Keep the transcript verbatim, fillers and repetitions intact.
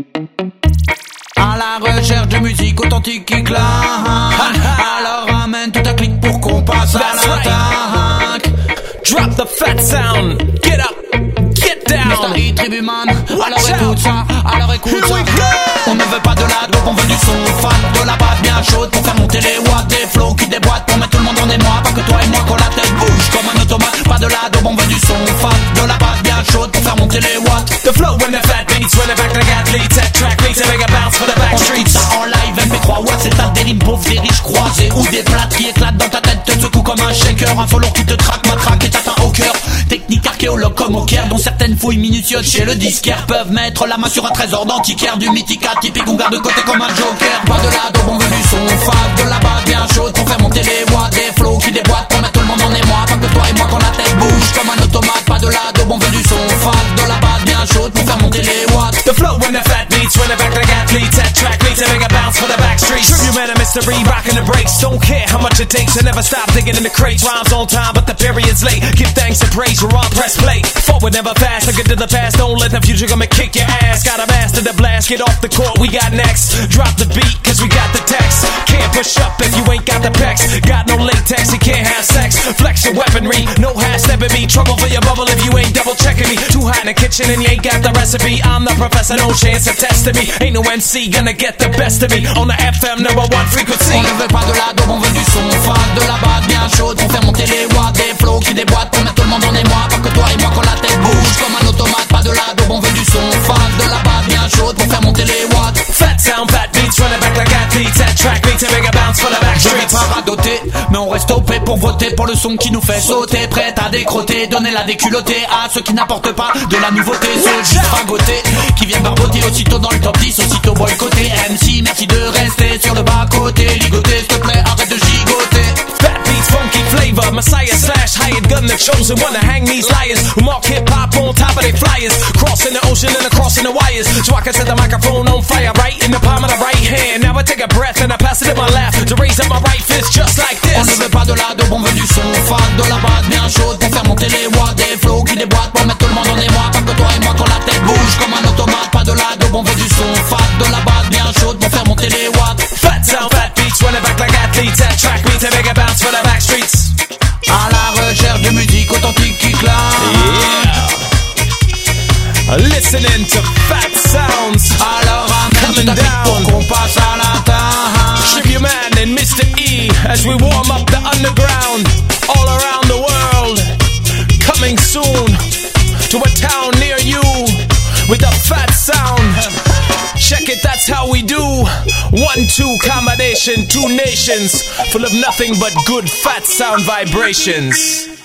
À la recherche de musique authentique qui claque. Alors ramène tout ta clique pour qu'on passe à l'attaque. Drop the fat sound, get up, get down. mister E, Tribuman, alors écoute ça, alors écoute ça. On ne veut pas de la dope, on veut du son fat, de la base bien chaude pour faire monter les watts, des flows qui déboîtent pour mettre tout le monde en émoi. Pas que toi et moi quand la tête bouge comme un automate. Pas de la dope, on veut du son fat, de la base bien chaude pour faire monter les watts. The flow when the fat beats, when the back like athletes, that track makes a bigger bounce for the back On streets. ça en live, M P trois watts, c'est un des rimes pauvres, des riches croisés ou des plats qui éclatent dans ta tête, te secoue comme un shaker, un faux lourd qui te traque, matraque et t'atteint au cœur. Technique archéologue comme au Caire, dont certaines fouilles minutieuses chez le disquaire peuvent mettre la main sur un trésor d'antiquaire, du mythique atypique on garde de côté comme un joker. Pas de la dope, on veut du son fat, de la base bien chaude pour faire monter les watts, des flows qui déboîtent pour mettre tout le monde en émoi. Pas que toi et moi quand la tête bouge comme un automate. Pas de la dope, on veut du son fat, de la base bien chaude pour faire monter les watts. The flow when the fat beats, when the back like athletes, that track makes a bigger bounce for the back streets. Tribute man and mystery, rocking the brakes. Don't care how much it takes, I never stop digging in the crates. Rhymes on time, but the period's late. Give thanks and praise, we're on press play. Forward never fast, look into the past. Don't let the future come and kick your ass. Got a master the blast, get off the court, we got next. Drop the beat, cause we got the text. Can't push up if you ain't got the pecs. Got no latex, you can't have sex. Flex your weaponry, no half stepping me. Trouble for your bubble if you ain't double checking me. Too hot in the kitchen and you ain't got the recipe. I'm the professor, no chance of testing me. Ain't no M C gonna get the best of me. On the F M number one frequency. On ne veut pas de la dope, on veut du son fat, de la base bien chaude pour faire monter les watts, des flows qui déboîtent pour mettre tout le monde en émoi. Pas que toi et moi quand la tête bouge comme un automate. Pas de la dope, on veut du son fat, de la base bien chaude pour faire monter les watts. Fat sound, fat beats, running back like athletes. That track makes a bigger bounce for the back Je vais streets. pas radoter, mais on reste au paix pour voter pour le son qui nous fait sauter. Prête à décroter, donner la déculottée à ceux qui n'apportent pas de la nouveauté. Ceux juste ragotés, qui viennent barboter aussitôt dans le top dix, aussitôt boycotté. M C, merci de rester sur le bas-côté. Ligoté, s'il te plaît, arrête de gigoter. Fat beats, funky flavor, Messiah slash hired gun, the chosen one to hang these liars who mark hip hop on top of their flyers, crossing the ocean and acrossing the wires, so I can set the microphone on fire right in the palm of the right hand. Now I take a breath and I pass it in my lap to raise up my right fist just like On ne this. veut pas de la dope, on veut du son fat, de la base bien chaude pour faire monter les watts, des flows qui déboîtent pour mettre tout le monde en émoi. Pas que toi et moi quand la tête bouge comme un automate. Pas de la dope, on veut du son fat, de la base bien chaude pour faire monter les watts. Fat sound, fat beats, running back like athletes. That track makes a bigger bounce for the back streets. À la recherche de musique authentique qui claque. Yeah. Listening to fat sounds. Alors ramène ta clique pour qu'on passe à l'attaque. Tribute man and Mister E as we warm up the underground all around the world. Coming soon to a town near you with a fat sound. Check it, that's how we do. One, two combination, two nations full of nothing but good fat sound vibrations.